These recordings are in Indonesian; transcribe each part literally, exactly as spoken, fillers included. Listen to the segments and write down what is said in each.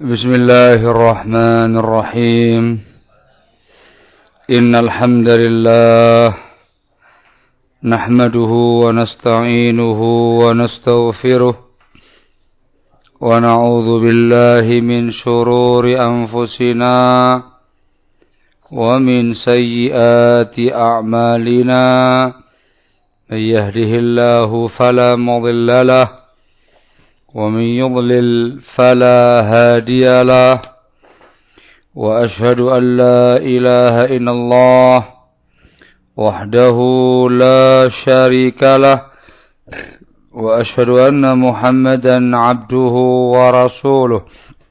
بسم الله الرحمن الرحيم إن الحمد لله نحمده ونستعينه ونستغفره ونعوذ بالله من شرور أنفسنا ومن سيئات أعمالنا من يهده الله فلا مضل له ومن يضلل فلا هادي له وأشهد أن لا إله إلا الله وحده لا شريك له وأشهد أن محمدا عبده ورسوله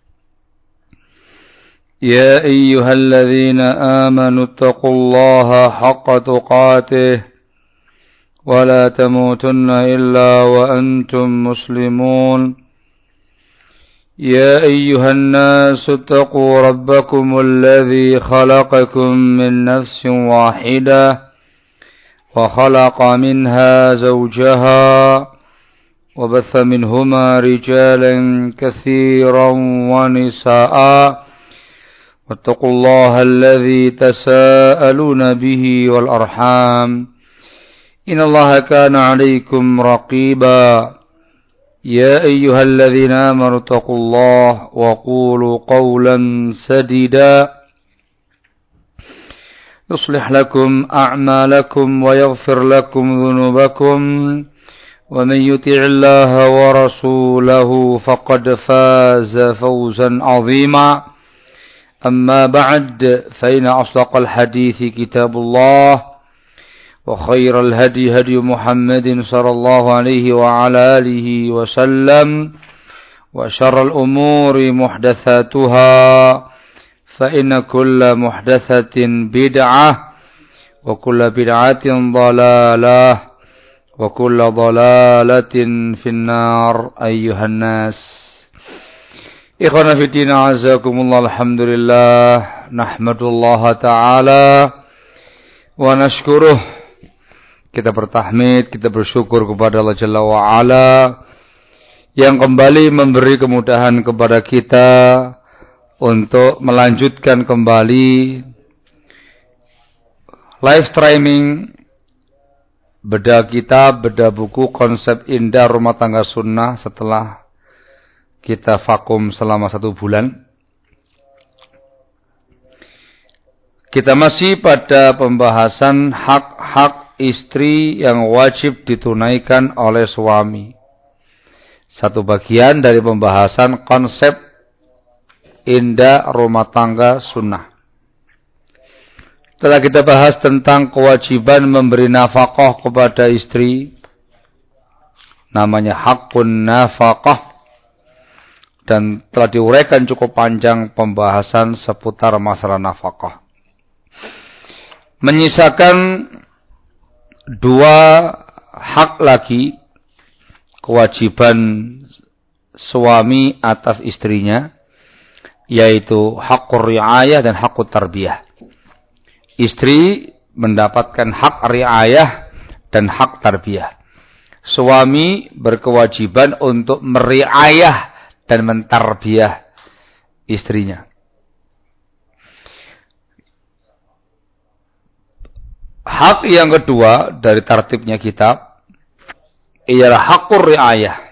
يا أيها الذين آمنوا اتقوا الله حق تقاته ولا تموتن إلا وأنتم مسلمون يا أيها الناس اتقوا ربكم الذي خلقكم من نفس واحدة وخلق منها زوجها وبث منهما رجالا كثيرا ونساء واتقوا الله الذي تساءلون به والأرحام إن الله كان عليكم رقيبا يا أيها الذين آمنوا اتقوا الله وقولوا قولا سديدا يصلح لكم أعمالكم ويغفر لكم ذنوبكم ومن يطع الله ورسوله فقد فاز فوزا عظيما أما بعد فإن أصدق الحديث كتاب الله وخير الهدي هدي محمد صلى الله عليه وعلى آله وسلم وشر الأمور محدثاتها فإن كل محدثة بدعة وكل بدعة ضلالة وكل ضلالة في النار أيها الناس إخوانا في الدين أعزكم الله الحمد لله نحمد الله تعالى ونشكره. Kita bertahmid, kita bersyukur kepada Allah Jalla wa'ala yang kembali memberi kemudahan kepada kita untuk melanjutkan kembali live streaming bedah kitab, bedah buku konsep indah rumah tangga sunnah setelah kita vakum selama satu bulan. Kita masih pada pembahasan hak-hak istri yang wajib ditunaikan oleh suami. Satu bagian dari pembahasan konsep indah rumah tangga sunnah. Setelah kita bahas tentang kewajiban memberi nafkah kepada istri, namanya hakun nafkah, dan telah diuraikan cukup panjang pembahasan seputar masalah nafkah. Menyisakan dua hak lagi kewajiban suami atas istrinya, yaitu hakur riayah dan hakur tarbiyah. Istri mendapatkan hak riayah dan hak tarbiyah. Suami berkewajiban untuk meriayah dan mentarbiyah istrinya. Hak yang kedua dari tartibnya kitab ialah hakur riayah.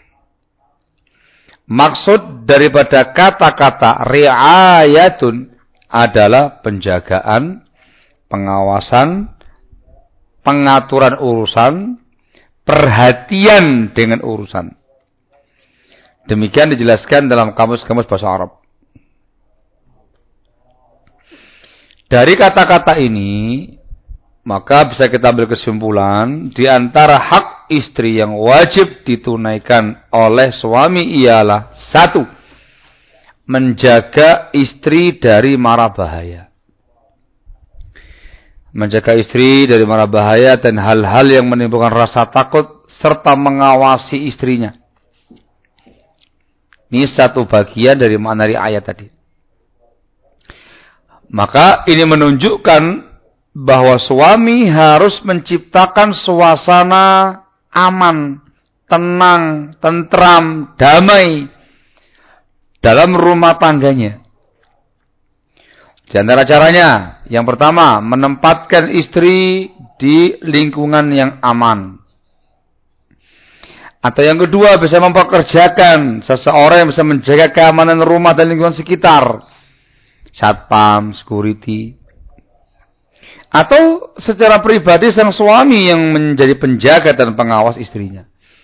Maksud daripada kata-kata riayatun adalah penjagaan, pengawasan, pengaturan urusan, perhatian dengan urusan. Demikian dijelaskan dalam kamus-kamus bahasa Arab. Dari kata-kata ini maka bisa kita ambil kesimpulan di antara hak istri yang wajib ditunaikan oleh suami ialah satu, menjaga istri dari mara bahaya. Menjaga istri dari mara bahaya dan hal-hal yang menimbulkan rasa takut serta mengawasi istrinya. Ini satu bagian dari makna ayat tadi. Maka ini menunjukkan bahwa suami harus menciptakan suasana aman, tenang, tentram, damai dalam rumah tangganya. Di antara caranya, yang pertama, menempatkan istri di lingkungan yang aman. Atau yang kedua, bisa mempekerjakan seseorang yang bisa menjaga keamanan rumah dan lingkungan sekitar. Satpam, security. Atau secara pribadi sang suami yang menjadi penjaga dan pengawas istrinya.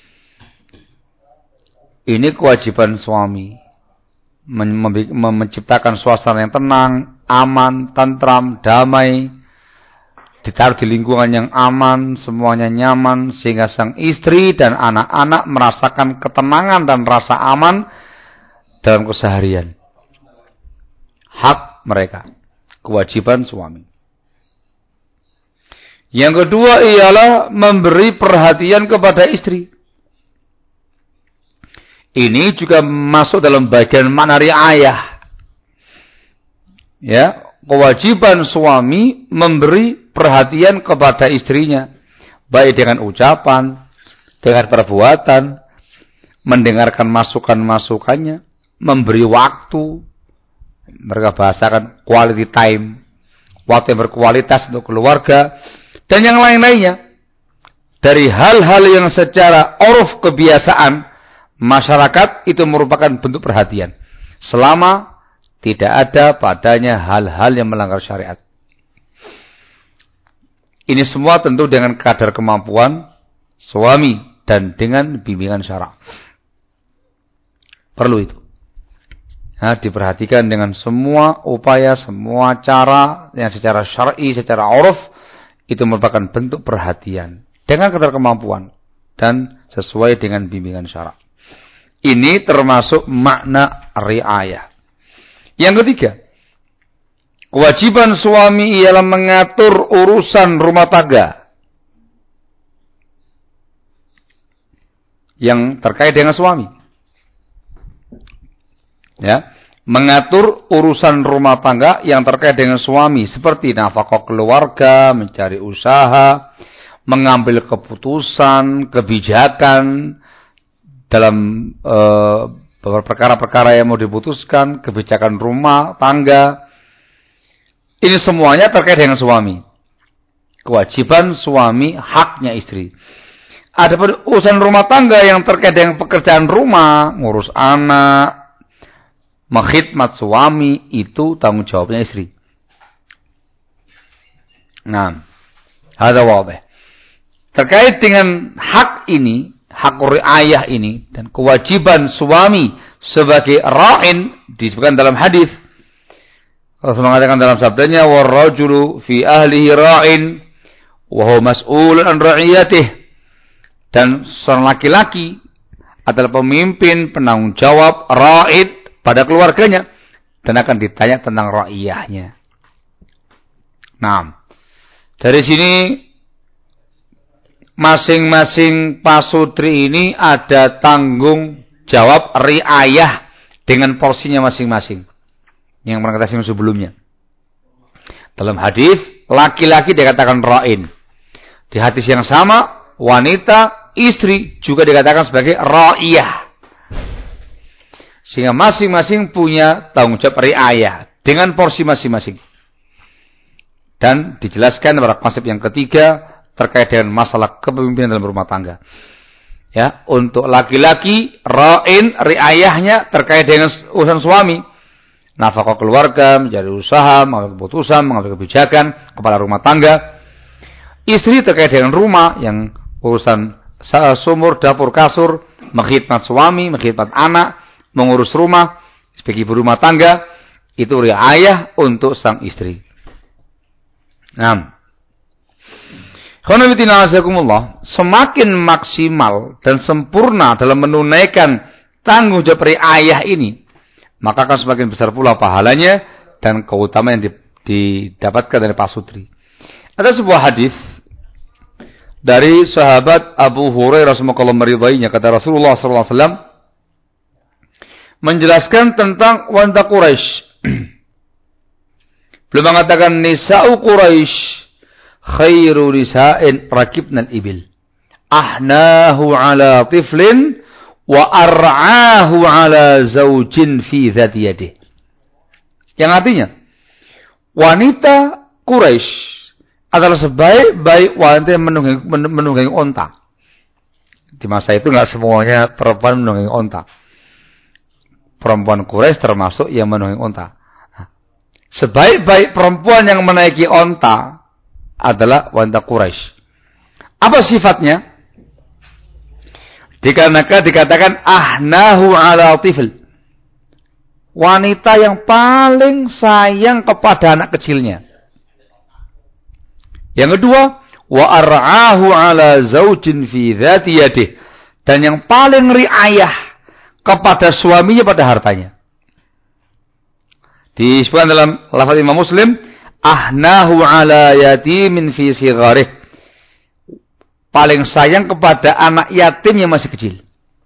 Ini kewajiban suami. Menciptakan suasana yang tenang, aman, tentram, damai, ditaruh di lingkungan yang aman, semuanya nyaman, sehingga sang istri dan anak-anak merasakan ketenangan dan rasa aman dalam keseharian. Hak mereka, kewajiban suami. Yang kedua ialah memberi perhatian kepada istri. Ini juga masuk dalam bagian makna riayah. Ya, kewajiban suami memberi perhatian kepada istrinya, baik dengan ucapan, dengan perbuatan, mendengarkan masukan-masukannya, memberi waktu, mereka bahasakan quality time, waktu yang berkualitas untuk keluarga, dan yang lain-lainnya. Dari hal-hal yang secara uruf kebiasaan masyarakat itu merupakan bentuk perhatian, selama tidak ada padanya hal-hal yang melanggar syariat. Ini semua tentu dengan kadar kemampuan suami dan dengan bimbingan syara. Perlu itu. Nah, diperhatikan dengan semua upaya, semua cara yang secara syar'i, secara uruf itu merupakan bentuk perhatian dengan kadar kemampuan dan sesuai dengan bimbingan syara. Ini termasuk makna riayah. Yang ketiga, kewajiban suami ialah mengatur urusan rumah tangga yang terkait dengan suami. Ya, mengatur urusan rumah tangga yang terkait dengan suami seperti nafkah keluarga, mencari usaha, mengambil keputusan, kebijakan dalam uh, perkara-perkara yang mau diputuskan, kebijakan rumah tangga. Ini semuanya terkait dengan suami. Kewajiban suami, haknya istri. Ada urusan rumah tangga yang terkait dengan pekerjaan rumah, ngurus anak, mengkhidmat suami, itu tanggung jawabnya istri. Nah, hadza wadih. Terkait dengan hak ini, hak riayah ini dan kewajiban suami sebagai ra'in disebutkan dalam hadis. Rasulullah mengatakan dalam sabdanya, "War-rajulu fi ahlihi ra'in wa huwa mas'ulun an ra'iyatihi." Dan seorang laki-laki adalah pemimpin, penanggung jawab, ra'id pada keluarganya dan akan ditanya tentang ra'iyahnya. Nah, dari sini masing-masing pasutri ini ada tanggung jawab riayah dengan porsinya masing-masing. Yang pernah kita singgung sebelumnya. Dalam hadis, laki-laki dikatakan ra'in. Di hadis yang sama, wanita, istri juga dikatakan sebagai ra'iyah. Sehingga masing-masing punya tanggung jawab riayah dengan porsi masing-masing. Dan dijelaskan pada konsep yang ketiga terkait dengan masalah kepemimpinan dalam rumah tangga. Ya, untuk laki-laki ra'in riayahnya terkait dengan urusan suami, nafkah keluarga, mencari usaha, mengambil keputusan, mengambil kebijakan, kepala rumah tangga. Istri terkait dengan rumah yang urusan sumur, dapur, kasur, mengkhidmat suami, mengkhidmat anak, mengurus rumah sebagai ibu rumah tangga, itu riayah untuk sang istri. Nah, semakin maksimal dan sempurna dalam menunaikan tanggung jawab riayah ini, maka akan semakin besar pula pahalanya dan keutamaan yang didapatkan dari pasutri. Ada sebuah hadis dari sahabat Abu Hurairah semoga Allah meridainya, kata Rasulullah sallallahu alaihi wasallam menjelaskan tentang wanita Quraisy. Beliau mengatakan nisa'u Quraisy khairu nisa'in rakibnal ibil ahnahu ala tiflin wa ar'ahu ala zaujin fi dzati yadih. Yang artinya wanita Quraisy adalah sebaik-baik wanita yang menunggangi, menunggangi onta. Di masa itu enggak semuanya perempuan menunggangi onta. Perempuan Quraisy termasuk yang menunggangi onta. Sebaik-baik perempuan yang menaiki onta adalah wanita Quraisy. Apa sifatnya? Dikarenakan dikatakan ahnahu ala tifl. Wanita yang paling sayang kepada anak kecilnya. Yang kedua, wa ar'ahu ala zaujin fi dzati yadih. Dan yang paling riayah kepada suaminya pada hartanya. Disebutkan dalam lafaz Imam Muslim, ahnahu ala yatimin fi sigharih. Paling sayang kepada anak yatim yang masih kecil.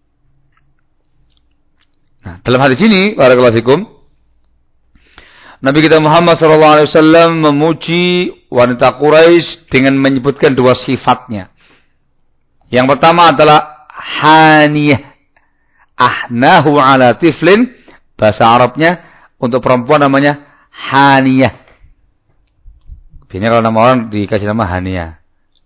Nah, dalam hadis ini, barakallahu fikum, Nabi kita Muhammad shallallahu alaihi wasallam memuji wanita Quraisy dengan menyebutkan dua sifatnya. Yang pertama adalah haniyah. Ahnahu ala tiflin. Bahasa Arabnya untuk perempuan namanya haniyah. Biasanya kalau nama orang dikasih nama haniyah.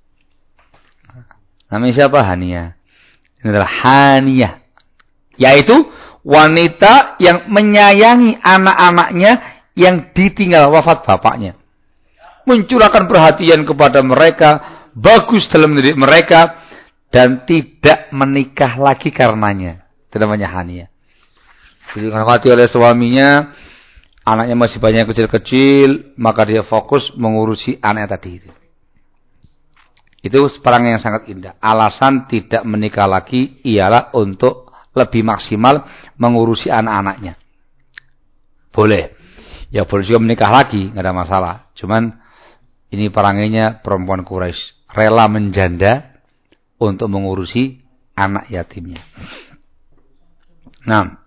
Namanya siapa? Haniyah. Ini adalah haniyah. Yaitu wanita yang menyayangi anak-anaknya yang ditinggal wafat bapaknya. Mencurahkan perhatian kepada mereka, bagus dalam mendidik mereka, dan tidak menikah lagi karenanya. Itu namanya haniyah. Jadi mati oleh suaminya, anaknya masih banyak kecil-kecil, maka dia fokus mengurusi anak tadi itu. Itu perangai yang sangat indah. Alasan tidak menikah lagi ialah untuk lebih maksimal mengurusi anak-anaknya. Boleh. Ya boleh juga menikah lagi, nggak ada masalah. Cuman ini perangainya perempuan Quraisy. Rela menjanda untuk mengurusi anak yatimnya. Nah,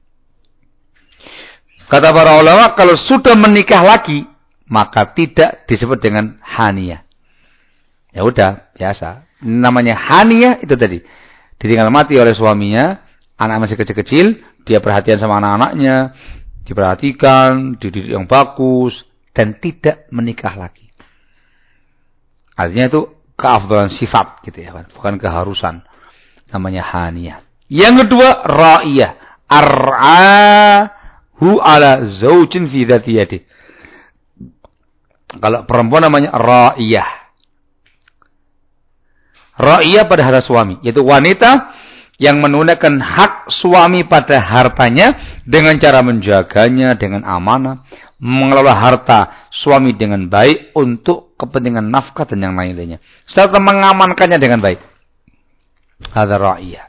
kata para ulama, kalau sudah menikah lagi, maka tidak disebut dengan haniyah. Ya udah, biasa. Namanya haniyah itu tadi. Ditinggal mati oleh suaminya, anak masih kecil-kecil, dia perhatian sama anak-anaknya, diperhatikan, dididik yang bagus, dan tidak menikah lagi. Artinya itu keafdalan sifat gitu ya, bukan keharusan. Namanya haniyah. Yang kedua, ra'iyah. Ar'ahu ala zaujin fi dzati yadih. Kalau perempuan namanya ra'iyah. Ra'iyah pada harta suami, yaitu wanita yang menunaikan hak suami pada hartanya dengan cara menjaganya dengan amanah, mengelola harta suami dengan baik untuk kepentingan nafkah dan yang lain-lainnya, serta mengamankannya dengan baik. Hadza ra'iyah.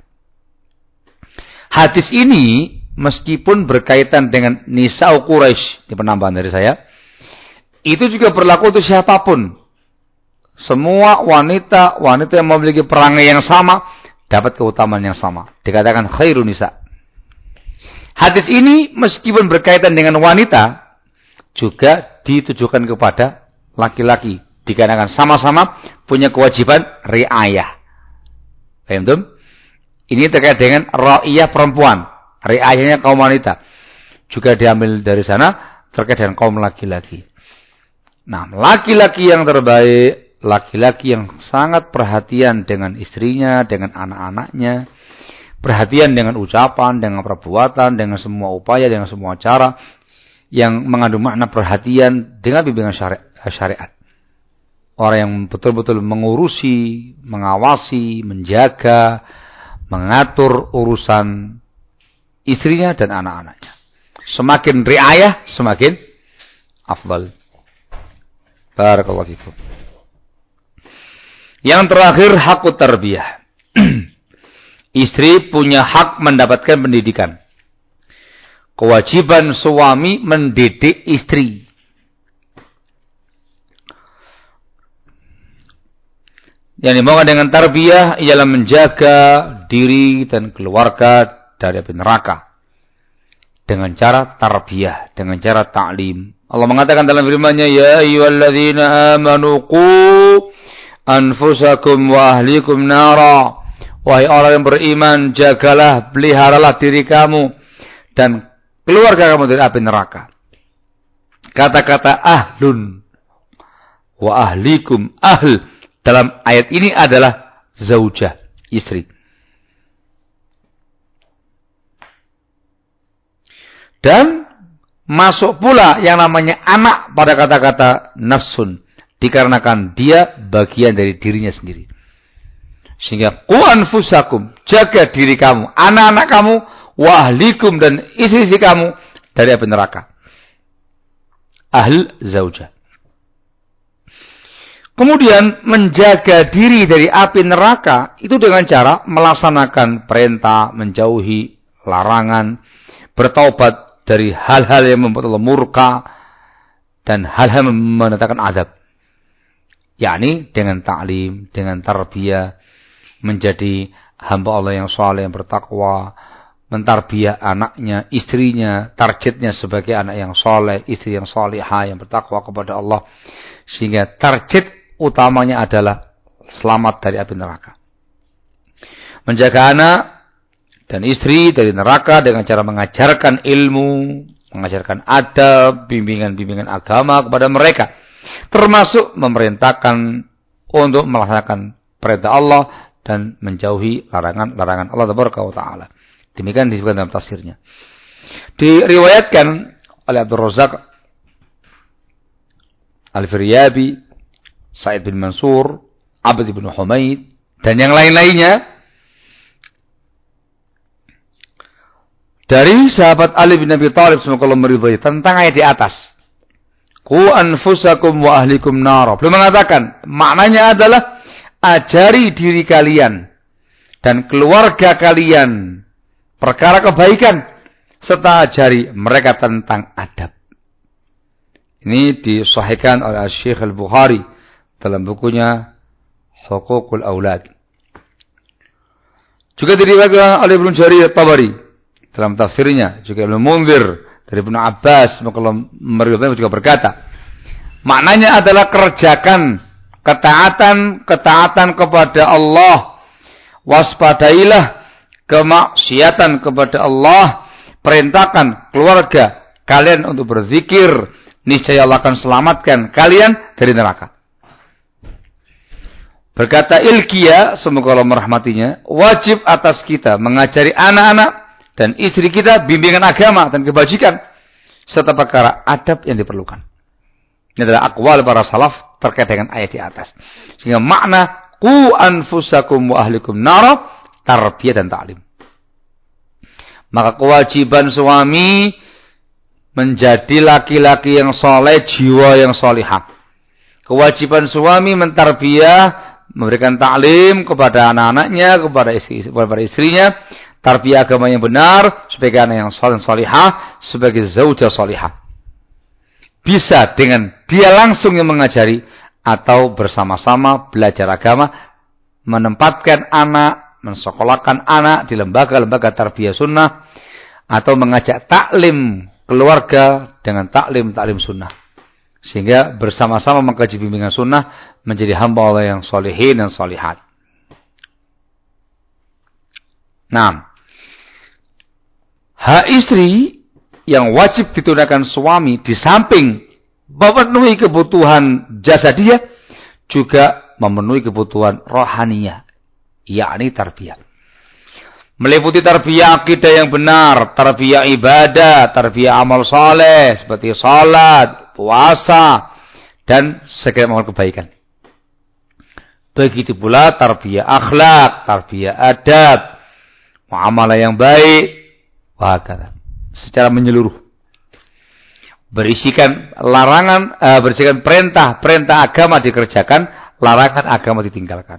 Hadis ini meskipun berkaitan dengan nisa Quraisy, di penambahan dari saya, itu juga berlaku untuk siapapun. Semua wanita, wanita yang memiliki perangai yang sama, dapat keutamaan yang sama. Dikatakan khairun nisa. Hadis ini meskipun berkaitan dengan wanita, juga ditujukan kepada laki-laki. Dikatakan sama-sama punya kewajiban riayah. Paham tuh? Ini terkait dengan ra'iyah perempuan. Riayahnya kaum wanita. Juga diambil dari sana terkait dengan kaum laki-laki. Nah, laki-laki yang terbaik, laki-laki yang sangat perhatian dengan istrinya, dengan anak-anaknya, perhatian dengan ucapan, dengan perbuatan, dengan semua upaya, dengan semua cara yang mengandung makna perhatian dengan bimbingan syariat. Orang yang betul-betul mengurusi, mengawasi, menjaga, mengatur urusan istrinya dan anak-anaknya. Semakin riayah, semakin afdal. Barakallahu fikum. Yang terakhir, hakut tarbiyah. Istri punya hak mendapatkan pendidikan. Kewajiban suami mendidik istri. Yang dimaukan dengan tarbiyah ialah menjaga diri dan keluarga dari api neraka. Dengan cara tarbiyah, dengan cara ta'lim. Allah mengatakan dalam firman-Nya, ya ayyuhalladzina amanu qu anfusakum wa ahlikum nara Wahai orang yang beriman, jagalah, peliharalah diri kamu dan keluarga kamu dari api neraka. Kata-kata ahlun wa ahlikum, ahl dalam ayat ini adalah zaujah, istri. Dan masuk pula yang namanya anak pada kata-kata nafsun, dikarenakan dia bagian dari dirinya sendiri. Sehingga qu anfusakum, jaga diri kamu, anak-anak kamu, wa ahlikum dan istri-istri kamu dari api neraka. Ahl zaujah. Kemudian menjaga diri dari api neraka itu dengan cara melaksanakan perintah, menjauhi larangan, bertaubat dari hal-hal yang membuat Allah murka dan hal-hal yang mendatangkan azab. Yakni dengan ta'lim, dengan tarbiyah, menjadi hamba Allah yang saleh, yang bertakwa, mentarbiyah anaknya, istrinya, targetnya sebagai anak yang saleh, istri yang salihah, yang bertakwa kepada Allah. Sehingga target utamanya adalah selamat dari api neraka. Menjaga anak dan istri dari neraka dengan cara mengajarkan ilmu, mengajarkan adab, bimbingan-bimbingan agama kepada mereka. Termasuk memerintahkan untuk melaksanakan perintah Allah dan menjauhi larangan-larangan Allah Taala. Demikian disebutkan dalam tafsirnya. Diriwayatkan oleh Abdul Razak Al-Firyabi, Sa'id bin Mansur, Abd bin Humaid, dan yang lain-lainnya dari sahabat Ali bin Abi Thalib semoga Allah meridhai tentang ayat di atas. Qu anfusakum wa ahlikum nar. Beliau mengatakan, maknanya adalah ajari diri kalian dan keluarga kalian perkara kebaikan serta ajari mereka tentang adab. Ini disahihkan oleh Syekh Al-Bukhari dalam bukunya Huququl Aulad. Juga diriwayatkan oleh Ibnu Jarir At-Tabari dalam tafsirnya, juga Ibnu Munzir dari Ibnu Abbas meriwayatkan juga berkata, maknanya adalah kerjakan ketaatan ketaatan kepada Allah, waspadailah kemaksiatan kepada Allah, perintahkan keluarga kalian untuk berzikir, niscaya Allah akan selamatkan kalian dari neraka. Berkata Ilqiyah, semoga Allah merahmatinya, wajib atas kita mengajari anak-anak dan istri kita bimbingan agama dan kebajikan serta perkara adab yang diperlukan. Ini adalah aqwal para salaf terkait dengan ayat di atas. Sehingga makna qu anfusakum wa ahlikum nar, tarbiyah dan ta'lim. Maka kewajiban suami menjadi laki-laki yang soleh, jiwa yang solihah. Kewajiban suami mentarbiyah, memberikan ta'lim kepada anak-anaknya, kepada istri, kepada istrinya, tarbiyah agama yang benar, sebagai anak yang soleh, solihah, sebagai zaujah solihah. Bisa dengan dia langsung yang mengajari, atau bersama-sama belajar agama, menempatkan anak, mensekolahkan anak di lembaga-lembaga tarbiyah sunnah, atau mengajak taklim keluarga dengan taklim-taklim sunnah. Sehingga bersama-sama mengkaji bimbingan sunnah, menjadi hamba Allah yang solehin dan solihat. Nah, hak istri yang wajib ditunaikan suami di samping memenuhi kebutuhan jasadiah, juga memenuhi kebutuhan rohaniyah, yakni tarbiyah. Meliputi tarbiyah akidah yang benar, tarbiyah ibadah, tarbiyah amal saleh seperti salat, puasa, dan segala amal kebaikan. Begitu pula tarbiyah akhlak, tarbiyah adab, muamalah yang baik, wahakala. Secara menyeluruh. Berisikan larangan, uh, berisikan perintah, perintah agama dikerjakan, larangan agama ditinggalkan.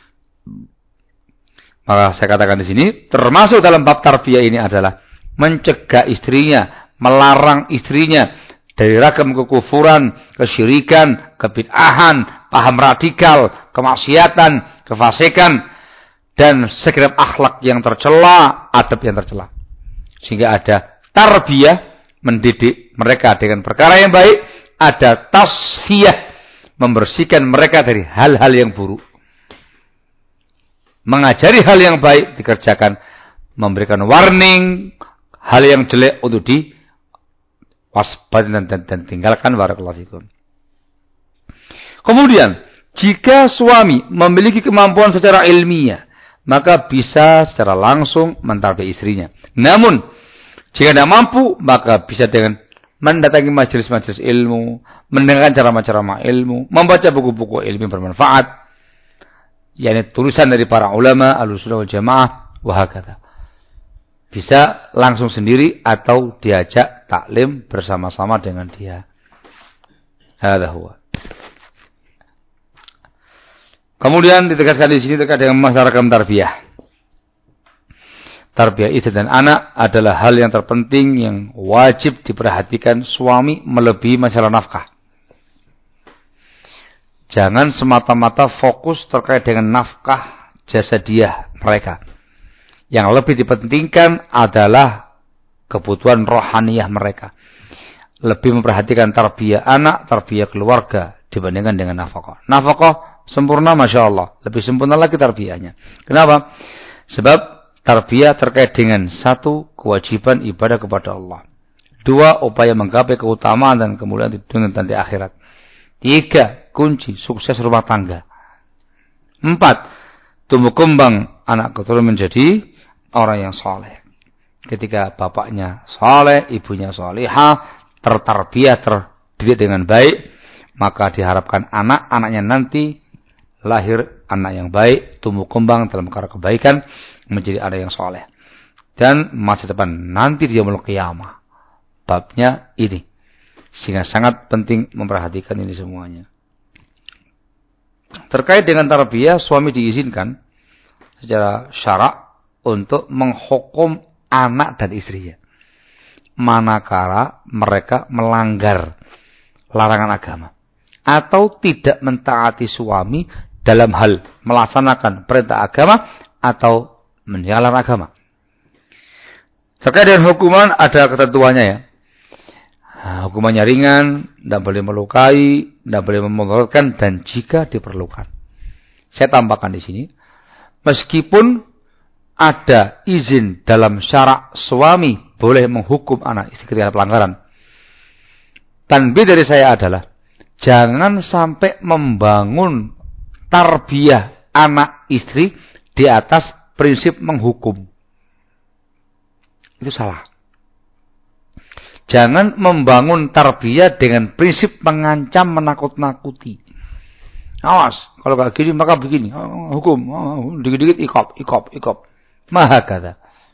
Maka saya katakan di sini, termasuk dalam bab tarbiyah ini adalah mencegah istrinya, melarang istrinya dari ragam kekufuran, kesyirikan, kebid'ahan, paham radikal, kemaksiatan, kefasikan, dan segenap akhlak yang tercela, adab yang tercela. Sehingga ada tarbiyah, mendidik mereka dengan perkara yang baik, ada tasfiyah, membersihkan mereka dari hal-hal yang buruk. Mengajari hal yang baik dikerjakan, memberikan warning hal yang jelek untuk di waspada dan, dan, dan tinggalkan. Barakallahu fikum. Kemudian, jika suami memiliki kemampuan secara ilmiah, maka bisa secara langsung mentarbiah istrinya. Namun, jika tidak mampu, maka bisa dengan mendatangi majelis-majelis ilmu, mendengarkan ceramah-ceramah ilmu, membaca buku-buku ilmu yang bermanfaat, yakni tulisan dari para ulama, Ahlussunnah wal Jamaah, wahakata. Bisa langsung sendiri atau diajak taklim bersama-sama dengan dia. Hadza huwa. Kemudian ditegaskan di sini terkait dengan masalah tarbiyah. Tarbiyah istri dan anak adalah hal yang terpenting yang wajib diperhatikan suami melebihi masalah nafkah. Jangan semata-mata fokus terkait dengan nafkah jasadiah mereka. Yang lebih dipentingkan adalah kebutuhan rohaniyah mereka. Lebih memperhatikan tarbiyah anak, tarbiyah keluarga dibandingkan dengan nafkah. Nafkah sempurna, Masya Allah. Lebih sempurna lagi tarbiyahnya. Kenapa? Sebab tarbiyah terkait dengan satu, kewajiban ibadah kepada Allah. Dua, upaya menggapai keutamaan dan kemuliaan di dunia dan di akhirat. Tiga, kunci sukses rumah tangga. Empat, tumbuh kembang anak keturunan menjadi orang yang soleh. Ketika bapaknya soleh, ibunya solihah, tertarbiyah, terdidik dengan baik, maka diharapkan anak-anaknya nanti lahir anak yang baik, tumbuh kembang dalam perkara kebaikan, menjadi anak yang soleh. Dan masa depan nanti dia mulai kiamah. Babnya ini. Sehingga sangat penting memperhatikan ini semuanya. Terkait dengan tarbiyah, suami diizinkan secara syarak untuk menghukum anak dan istrinya. Manakala mereka melanggar larangan agama. Atau tidak mentaati suami dalam hal melaksanakan perintah agama atau menjalankan agama. Terkait dengan hukuman ada ketentuannya ya. Nah, hukumannya ringan, tidak boleh melukai, tidak boleh memudaratkan, dan jika diperlukan. Saya tambahkan di sini, meskipun ada izin dalam syarak suami boleh menghukum anak istri ketika pelanggaran, tanbih dari saya adalah jangan sampai membangun tarbiyah anak istri di atas prinsip menghukum. Itu salah. Jangan membangun tarbiyah dengan prinsip mengancam, menakut-nakuti. Awas, kalau kayak gini maka begini, hukum, dikit-dikit ikop, ikop, ikop. Maha kata.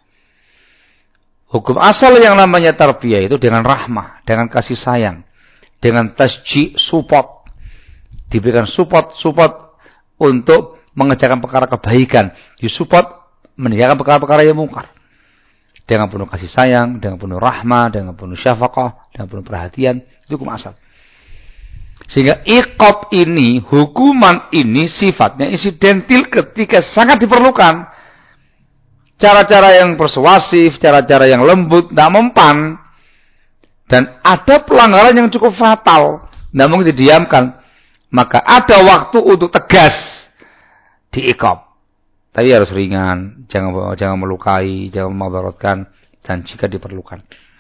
Hukum asal yang namanya tarbiyah itu dengan rahmah, dengan kasih sayang, dengan tasji, support. Diberikan support, support untuk mengerjakan perkara kebaikan, disupport meninggalkan perkara-perkara yang mungkar. Dengan penuh kasih sayang, dengan penuh rahmah, dengan penuh syafaqah, dengan penuh perhatian, itu hukum asal. Sehingga iqab ini, hukuman ini sifatnya insidentil ketika sangat diperlukan. Cara-cara yang persuasif, cara-cara yang lembut, tidak mempan. Dan ada pelanggaran yang cukup fatal, tidak mungkin didiamkan. Maka ada waktu untuk tegas diiqab. Tapi harus ringan, jangan jangan melukai, jangan memudaratkan, dan jika diperlukan.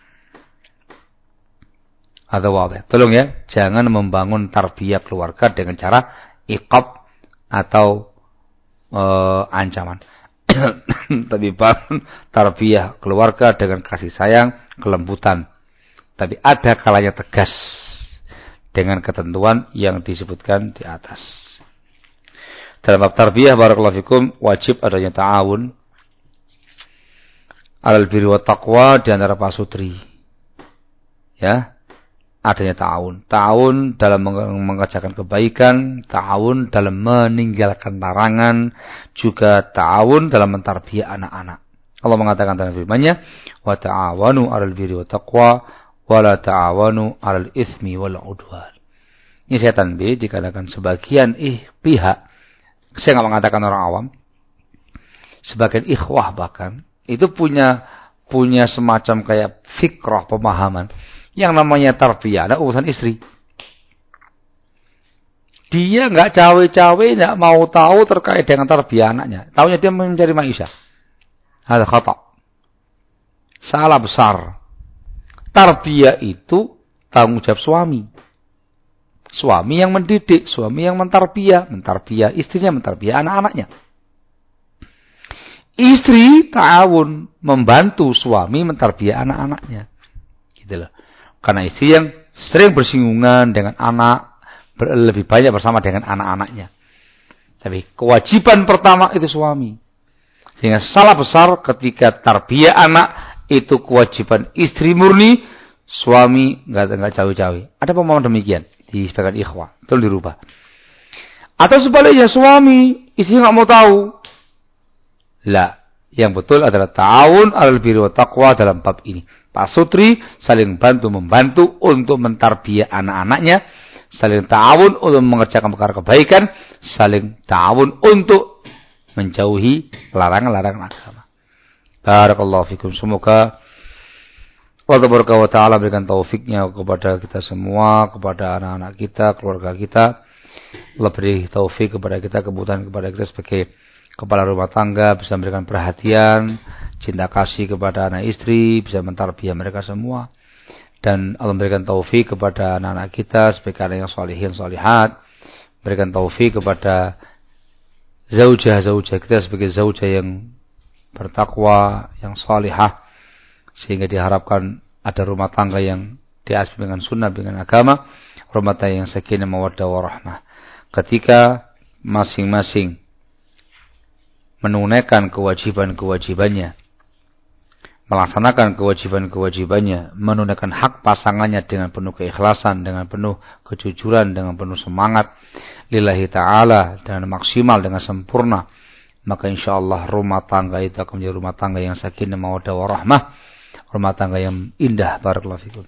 Atau wabah. Tolong ya, jangan membangun tarbiyah keluarga dengan cara iqab atau e, ancaman. Tapi bangun tarbiyah keluarga dengan kasih sayang, kelembutan. Tapi ada kalanya tegas dengan ketentuan yang disebutkan di atas. Dalam bab tarbiyah barakallahu fikum wajib adanya ta'awun alal birri wa taqwa di antara pasutri. Ya, adanya ta'awun. Ta'awun dalam mengerjakan kebaikan, ta'awun dalam meninggalkan larangan, juga ta'awun dalam mentarbiyah anak-anak. Allah mengatakan dalam firman-Nya, "Wa ta'awanu 'alal birri wa taqwa wa la ta'awanu 'alal itsmi wal 'udwan." Ini saya tanbih dikarenakan sebagian ih pihak, saya nggak mengatakan orang awam, sebagian ikhwah bahkan itu punya punya semacam kayak fikrah pemahaman yang namanya tarbiyah ada urusan istri. Dia nggak cawe-cawe, nggak mau tahu terkait dengan tarbiyah anaknya. Taunya dia mencari maisha. Ada khata. Salah besar. Tarbiyah itu tanggung jawab suami. Suami yang mendidik, suami yang mentarbiyah, mentarbiyah istrinya, mentarbiyah anak-anaknya. Istri ta'awun, membantu suami mentarbiyah anak-anaknya. Gitu loh. Karena istri yang sering bersinggungan dengan anak, lebih banyak bersama dengan anak-anaknya. Tapi kewajiban pertama itu suami. Sehingga salah besar ketika tarbiyah anak itu kewajiban istri murni, suami enggak enggak cawe-cawe. Ada pemahaman demikian di sebagian ikhwah, tolong dirubah. Atau sebaliknya suami, istri enggak mau tahu. Lah, yang betul adalah ta'awun 'alal birri wa taqwa dalam bab ini. Pak Sutri saling bantu membantu untuk mentarbiyah anak-anaknya, saling ta'awun untuk mengerjakan perkara kebaikan, saling ta'awun untuk menjauhi larangan-larangan agama. Barakallahu fikum. Semoga Allah Ta'ala berikan taufiknya kepada kita semua, kepada anak-anak kita, keluarga kita. Allah beri taufik kepada kita, kebutuhan kepada kita sebagai kepala rumah tangga, bisa memberikan perhatian, cinta kasih kepada anak istri, bisa mentarbiyah mereka semua. Dan Allah memberikan taufik kepada anak-anak kita sebagai anak yang sholihin, sholihat. Berikan taufik kepada zaujah-zaujah kita sebagai zaujah yang bertakwa, yang sholihah. Sehingga diharapkan ada rumah tangga yang diasmi dengan sunnah, dengan agama. Rumah tangga yang sakinah, mawaddah, warahmah. Ketika masing-masing menunaikan kewajiban-kewajibannya, melaksanakan kewajiban-kewajibannya, menunaikan hak pasangannya dengan penuh keikhlasan, dengan penuh kejujuran, dengan penuh semangat, lillahi ta'ala, dengan maksimal, dengan sempurna, maka insyaallah rumah tangga itu akan menjadi rumah tangga yang sakinah, mawaddah, warahmah, rumah tangga yang indah. Barakallahu fikum.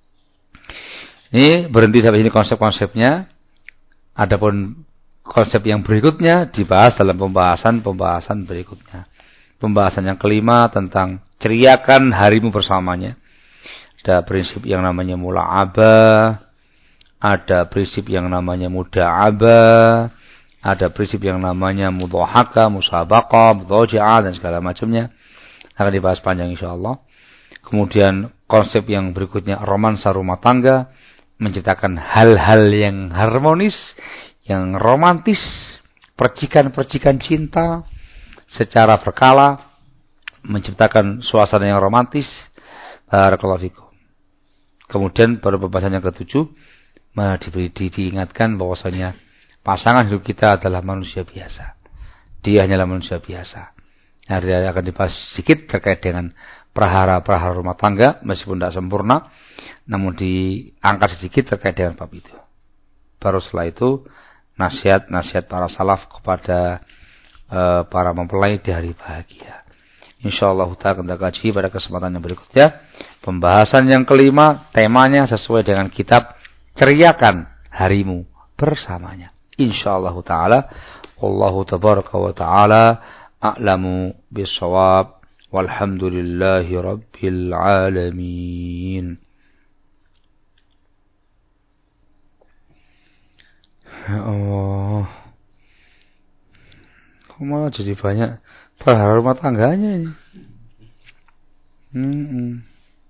Ini berhenti sampai sini konsep-konsepnya. Adapun konsep yang berikutnya dibahas dalam pembahasan-pembahasan berikutnya. Pembahasan yang kelima tentang ceriakan harimu bersamanya. Ada prinsip yang namanya mula'abah, ada prinsip yang namanya muda'abah, ada prinsip yang namanya mudhahaka, musabaqah, mudhaja'ah, dan segala macamnya. Akan dibahas panjang insyaallah. Kemudian konsep yang berikutnya romansa rumah tangga, menciptakan hal-hal yang harmonis, yang romantis, percikan-percikan cinta secara berkala, menciptakan suasana yang romantis. Barakallahu fikum. Kemudian pada pembahasan yang ketujuh, di, di, diingatkan bahwasanya pasangan hidup kita adalah manusia biasa. Dia hanyalah manusia biasa. Nah, dia akan dibahas sedikit terkait dengan prahara-prahara rumah tangga, meskipun tidak sempurna, namun diangkat sedikit terkait dengan bab itu. Baru setelah itu nasihat-nasihat para salaf kepada uh, para mempelai di hari bahagia. Insyaallah kita akan kaji pada kesempatan yang berikutnya. Pembahasan yang kelima, temanya sesuai dengan kitab Ceriakan Harimu Bersamanya. Insyaallah taala, wallahu tabaraka wa taala a'lamu bis-shawab. Walhamdulillahi rabbil alamin. Oh, kok malah jadi banyak perhara rumah tangganya ini. Hmm.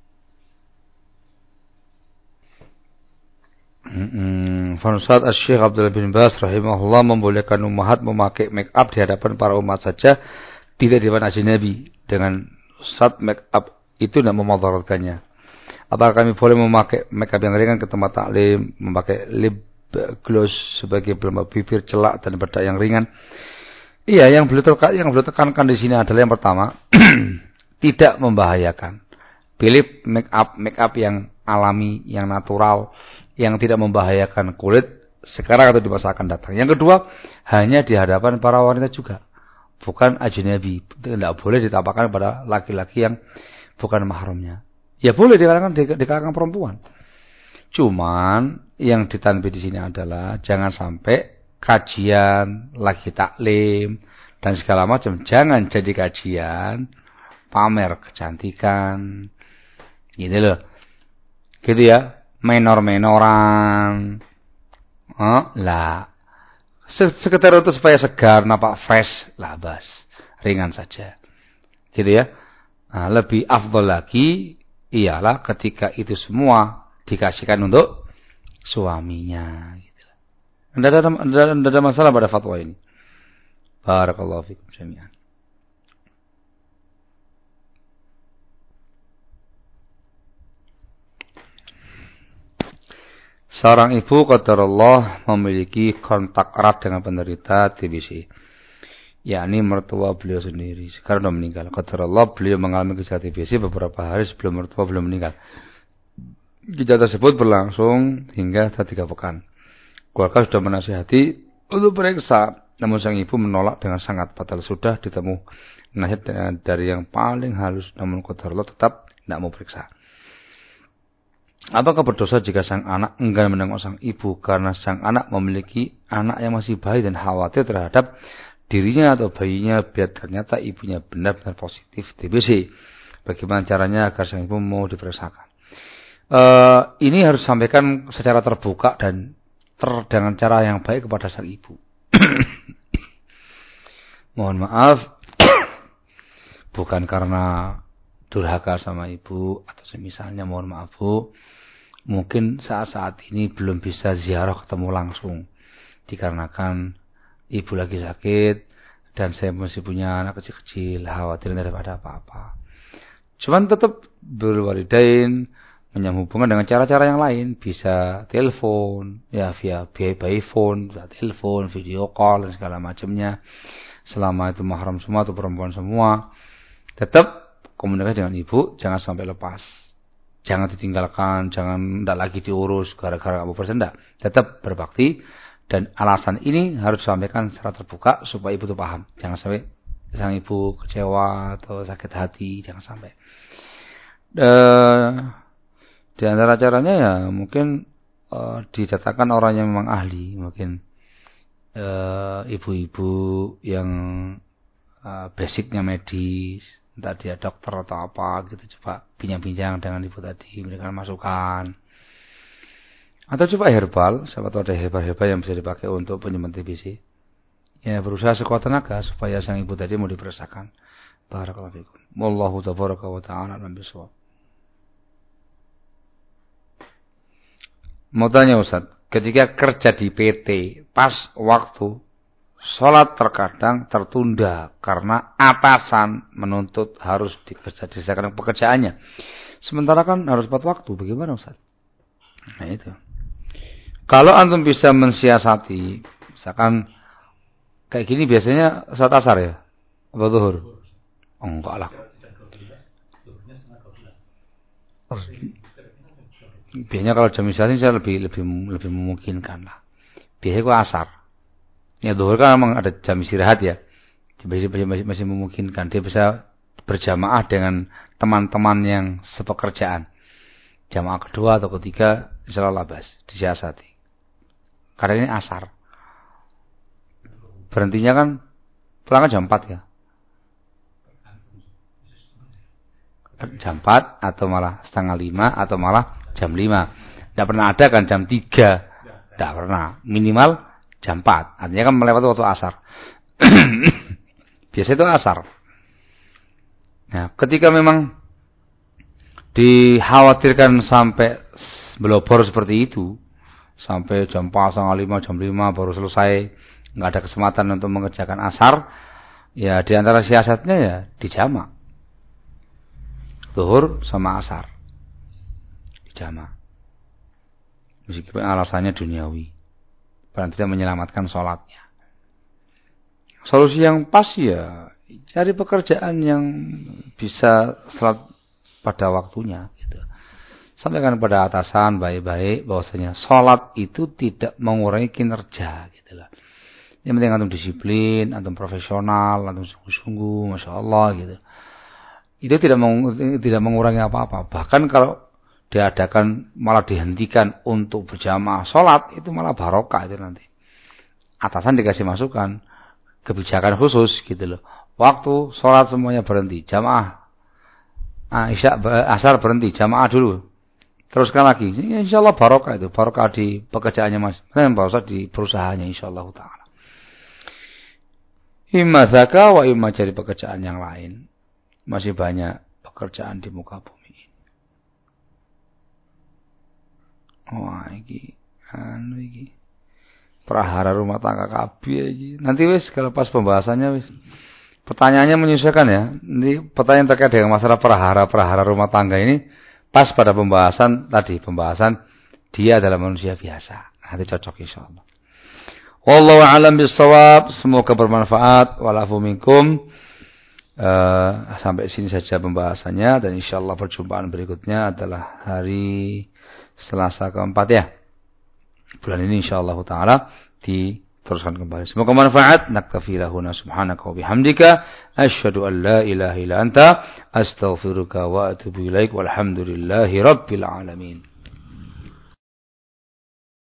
Hmm. Fansat Asy-Syaikh Abdullah bin Baz rahimahullah membolehkan ummahat memakai make up di hadapan para umat saja, tidak di depan ajnabi. Dengan saat make up itu tidak memudaratkannya. Apakah kami boleh memakai make up yang ringan ke tempat taklim, memakai lip gloss sebagai pelembab bibir, celak dan bedak yang ringan? Iya, yang beliau tekan, yang beliau tekankan di sini adalah yang pertama, tidak membahayakan. Pilih make up make up yang alami, yang natural, yang tidak membahayakan kulit sekarang atau di masa akan datang. Yang kedua, hanya di hadapan para wanita juga, bukan ajnabi. Tidak boleh ditampakkan pada laki-laki yang bukan mahramnya. Ya boleh di kalangan di, di kalangan perempuan. Cuman yang ditanbih di sini adalah jangan sampai kajian, lagi taklim dan segala macam, jangan jadi kajian pamer kecantikan. Gitu loh. Gitu ya, menor-menoran. Oh, lah, sekedar untuk supaya segar, nampak fresh, labas, ringan saja. Gitu ya. Nah, lebih afdal lagi ialah ketika itu semua dikasihkan untuk suaminya. Gitu. Tidak ada, tidak ada masalah pada fatwa ini. Barakallahu fikum jami'an. Seorang ibu qadarullah memiliki kontak erat dengan penderita T B C, yakni mertua beliau sendiri. Sekarang sudah meninggal. Qadarullah beliau mengalami gejala T B C beberapa hari sebelum mertua beliau meninggal. Gejala tersebut berlangsung hingga tiga pekan. Keluarga sudah menasihati untuk periksa, namun sang ibu menolak dengan sangat. Padahal sudah ditemu nasihat dari yang paling halus, namun qadarullah tetap tidak mau periksa. Apakah berdosa jika sang anak enggan menengok sang ibu karena sang anak memiliki anak yang masih bayi dan khawatir terhadap dirinya atau bayinya biar ternyata ibunya benar-benar positif T B C? Bagaimana caranya agar sang ibu mau diperiksakan? Uh, ini harus disampaikan secara terbuka dan ter dengan cara yang baik kepada sang ibu. Mohon maaf, bukan karena durhaka sama ibu atau semisalnya, mohon maaf Bu. Mungkin saat-saat ini belum bisa ziarah ketemu langsung. Dikarenakan ibu lagi sakit dan saya masih punya anak kecil-kecil, khawatir tidak ada apa-apa. Cuman tetap berwalidain, menyambung hubungan dengan cara-cara yang lain. Bisa telepon, ya via by phone, via telepon, video call dan segala macamnya. Selama itu mahram semua atau perempuan semua, tetap komunikasi dengan ibu, jangan sampai lepas. Jangan ditinggalkan, jangan tidak lagi diurus gara-gara kamu bersendak. Tetap berbakti, dan alasan ini harus disampaikan secara terbuka supaya ibu itu paham. Jangan sampai sang ibu kecewa atau sakit hati, jangan sampai. E, di antara caranya ya mungkin e, didatangkan orang yang memang ahli, mungkin e, ibu-ibu yang e, basicnya medis, entah dia dokter atau apa gitu, coba bincang-bincang dengan ibu tadi, memberikan masukan. Atau coba herbal, siapa tahu ada herbal-herbal yang bisa dipakai untuk penyembuhan T B C. Ya berusaha sekuat tenaga supaya sang ibu tadi mau diperiksakan. Barakallahu fikum. Wallahu tabaraka wa ta'ala alam bisawab. Mau tanya Ustaz, ketika kerja di P T pas waktu sholat terkadang tertunda karena atasan menuntut harus dikerjakan pekerjaannya. Sementara kan harus tepat waktu. Bagaimana Ustaz? Nah itu. Kalau antum bisa mensiasati, misalkan kayak gini biasanya sholat asar ya? Apa zuhur? Oh, enggak lah. Biasanya kalau jam istirahat saya lebih lebih lebih memungkinkan lah. Biasanya gua asar. Ya zuhur kan memang ada jam istirahat ya. Masih, masih, masih memungkinkan. Dia bisa berjamaah dengan teman-teman yang sepekerjaan. Jamaah kedua atau ketiga insyaallah labas, disiasati. Karena ini asar. Berhentinya kan pulang jam empat ya. Jam empat atau malah setengah lima atau malah jam lima. Tidak pernah ada kan jam tiga. Tidak pernah. Minimal jam empat, artinya kan melewati waktu asar. Biasanya itu asar. Nah, ketika memang dikhawatirkan sampai belobor seperti itu, sampai jam empat, setengah lima, jam lima baru selesai, nggak ada kesempatan untuk mengerjakan asar, ya di antara siasatnya ya dijamak. Zuhur sama asar. Dijamak. Meskipun alasannya duniawi. Dan tidak menyelamatkan sholatnya. Solusi yang pas ya cari pekerjaan yang bisa sholat pada waktunya. Gitu. Sampaikan kepada atasan baik-baik bahwasanya sholat itu tidak mengurangi kinerja. Gitu lah. Yang penting antum disiplin, antum profesional, antum sungguh-sungguh, masya Allah gitu. Itu tidak meng, tidak mengurangi apa-apa. Bahkan kalau diadakan malah dihentikan untuk berjamaah sholat, itu malah barokah itu nanti. Atasan dikasih masukan, kebijakan khusus gitu loh. Waktu sholat semuanya berhenti, jamaah ah, isya, asar berhenti, jamaah dulu. Teruskan lagi, insya Allah barokah itu, barokah di pekerjaannya mas, barokah di perusahaannya insya Allah ta'ala. Imma dzaka wa imma cari pekerjaan yang lain. Masih banyak pekerjaan di muka bumi ini. Wah, iki anu iki. Prahara rumah tangga kabeh iki. Nanti wis kalau pas pembahasannya wis. Pertanyaannya menyesuaikan ya. Ini pertanyaan terkait dengan masalah prahara-prahara rumah tangga ini pas pada pembahasan tadi, pembahasan dia adalah manusia biasa. Nanti cocok insyaallah. Wallahu a'lam bissawab. Semoga bermanfaat. Walafu minkum. Uh, sampai sini saja pembahasannya dan insyaallah perjumpaan berikutnya adalah hari Selasa keempat ya. Bulan ini insyaallah taala diteruskan kembali. Semoga manfaat. Naktafi lahuna subhanaka wa bihamdika asyhadu an la ilaha illa anta astaghfiruka wa atubu ilaik walhamdulillahi rabbil alamin.